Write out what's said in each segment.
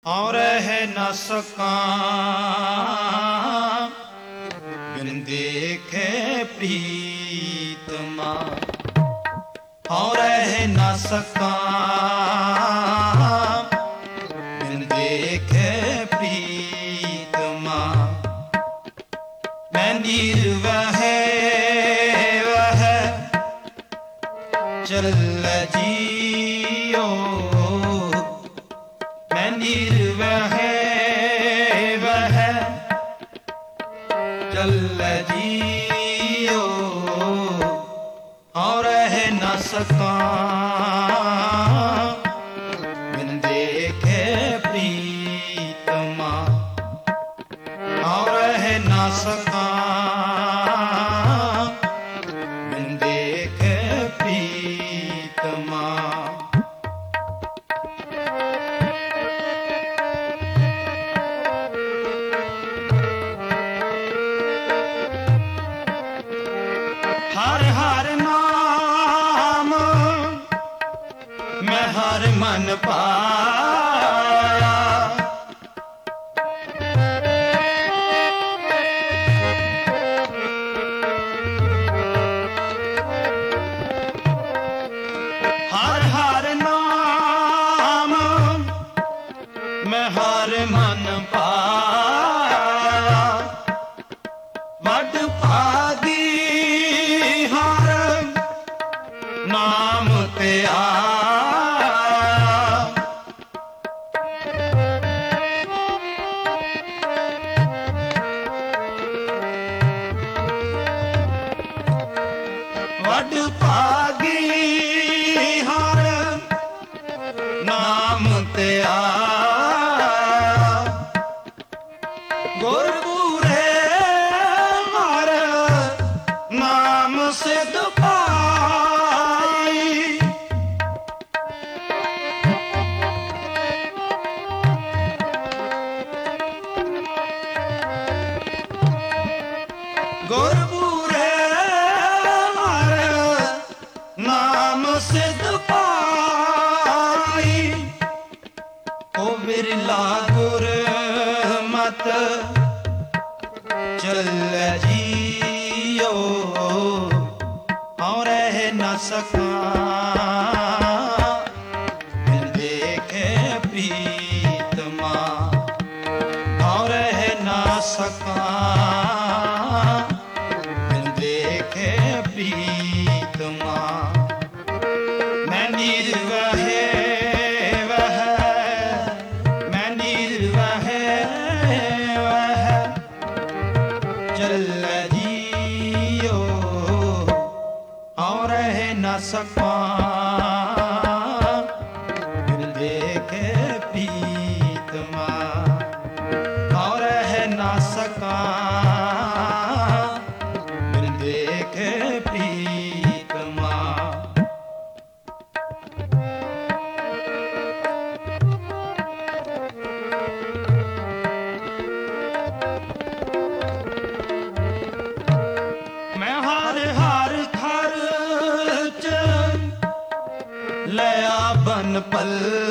और रह न सका बिन देखे प्रीतमा, और रह न सका बिन देखे प्रीतमा। मैं निर्वह वह चल जियो, मैं निर्वह वह चल जियो, और रह न सका बिन देखे प्रीतमा, और रह न सका बिन देखे प्रीतमा। हर हर नाम मैं हर मन पाया, हर हर नाम मैं हर मन पाया। वड भागी हर नाम ते आया, वड भागी हर नाम ते आया। गुरपुरे हर नाम सिद्ध पाई, गुरपुरे हर नाम सिद्ध पाई। ओ बिरला गुर मत चल जियो, और रह न सका बिन देखे प्रीतमा, और रह न सका बिन देखे प्रीतमा। मैं निर्वह वह, मैं निर्वह वह चल जियो, और रह न सका बिन देखे प्रीतमा, और रह न सका बिन देखे प्रीतमा। मैं हर हर खर्च लया बन पल,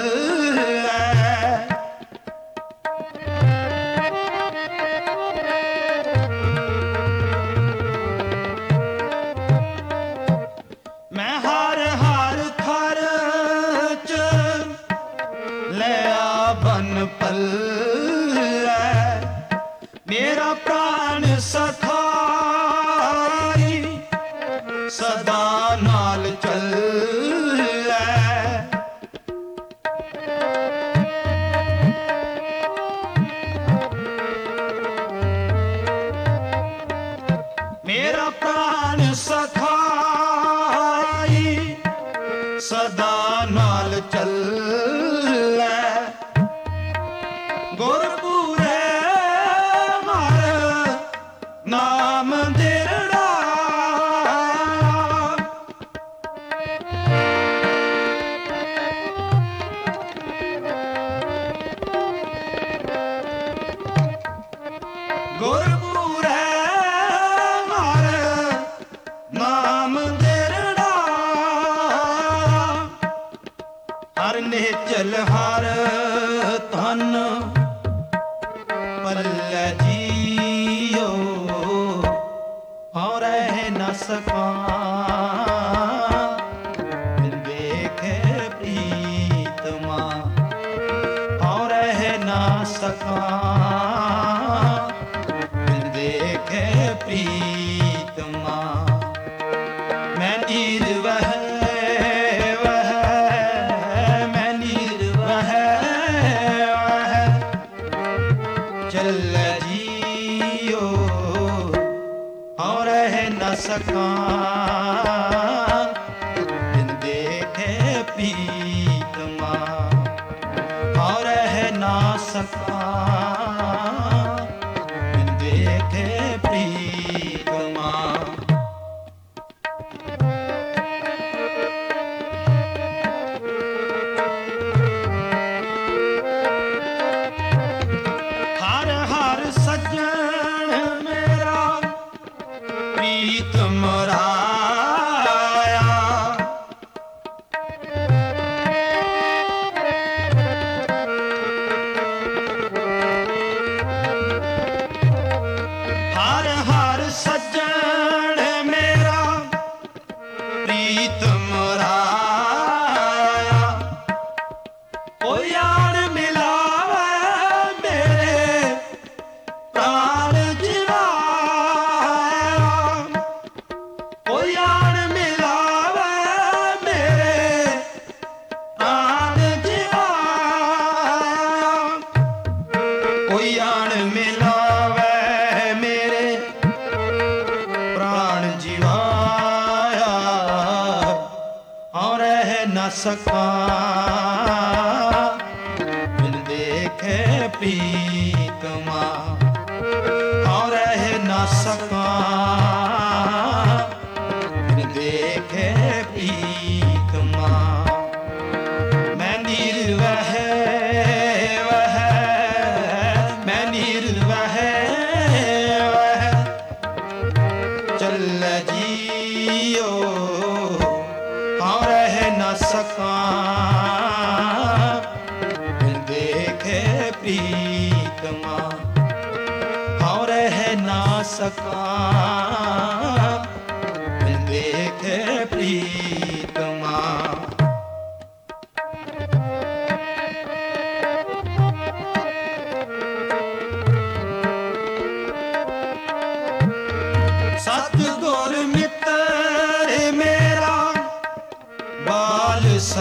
मैं हर हर खर्च लया बन पल। मेरा प्राण सखा सदा नाल चल, मेरा प्राण सखाई सदा नाल चल। गुरपुरे हर नाम दिरड़ा, गुरपुरे हर नाम दिरड़ा। हर निचल हर तन तन पल जियो और रह न सका बिन देखे प्रीतमा और रह न सका बिन देखे प्रीतमा मैं नीर वह चल जियो और रह न सका बिन देखे प्रीतमा और रह न सका बिन देखे प्रीतमा सज्जन मेरा प्रीतम राया हर हर सज्जन मेरा प्रीतम राया ओ यार मिलावे मेरे प्राण जिवाया ओ यार मिलावे मेरे प्राण जिवाया ओ यार मिलावे मेरे प्राण जिवाया और रह न सका बिन देखे प्रीतमा और रह न सका बिन देखे प्रीतमा मैं नीर वह मैं नीर वह चल जियो और रह न सका बिन देखे प्रीतमा और रह न सका बिन देखे प्रीतमा सतगुर मित्र मेरा बाल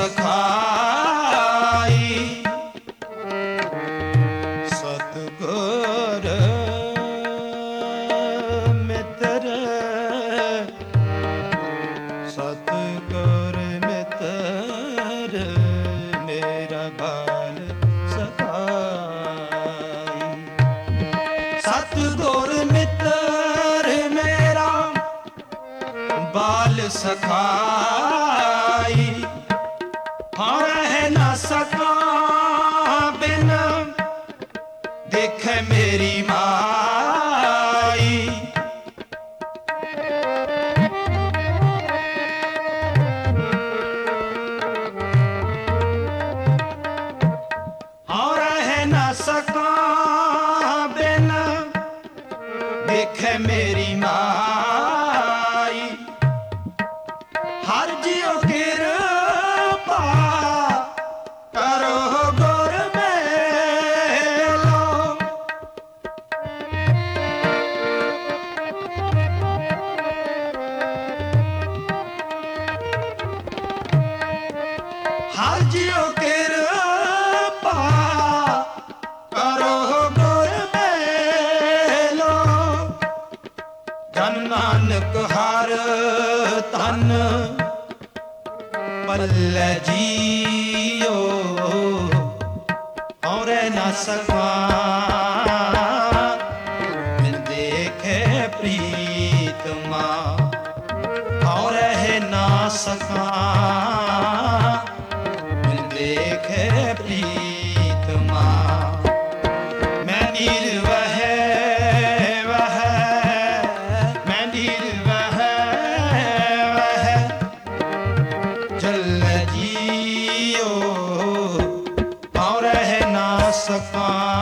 सखाई सतगुर मित्र सतगुर मित्र मेरा बाल सखाई सतगुर मित्र मेरा बाल सखाई हाँ रह न सका बिन देखे मेरी माई हाँ रह न सका बिन देखे मेरी माई हर जियो कृपा करो गुर मेलो हर जियो कृपा करो गुर मेलो धन नानक हर तन पल जियो और न सका बिन देखे प्रीतमा और रह न सका बिन देखे प्रीतमा मैं नीर वह मैं नीर वह चल जियो और रह न सका सकां